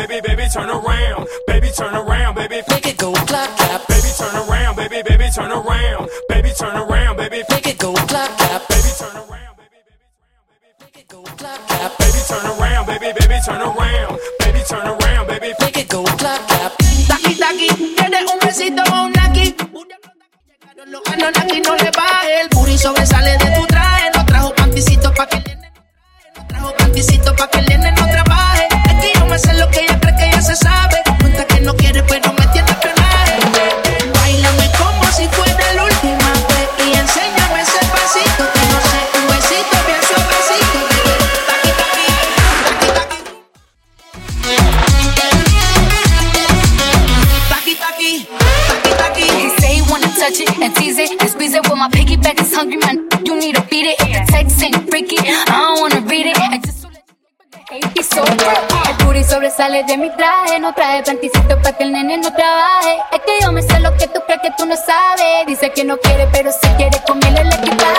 baby, baby, turn around. Baby, turn around, baby, make it go clap, clap. Baby, turn around, baby, baby, turn around. Baby, turn around, baby, make it go clap, clap. Baby, turn around, baby, make it go clap, clap. baby, turn around, baby, baby, turn around. Baby, turn around, baby, make it go clap, clap. Taki, taki, tienes un besito o un naki. Los Anunnaki no le baje. El booty sobresale de tu traje. No trajo panticito pa' que el nene no traje. No trajo panticito pa' que el nene no trabaje. Es que yo me sé lo que ella cree que ya se sabe. Cuenta que no quiere pero me tiene penaje. Báilame como si fuera la última vez. Y enséñame ese pasito que no sé, un besito bien suavecito. Taki, taki, taki, taki. Taki, taki, taki, taki. He say he wanna touch it and tease it and squeeze it. Well, my piggyback is hungry, man. You need to beat it. If the text ain't freaky, I don't wanna read it. And just so he's so good. El booty sobresale de mi traje. No traje panticito pa' que el nene no trabaje. Es que yo me sé lo que tú crees que tú no sabes. Dice que no quiere, pero si quiere comerle el equipaje.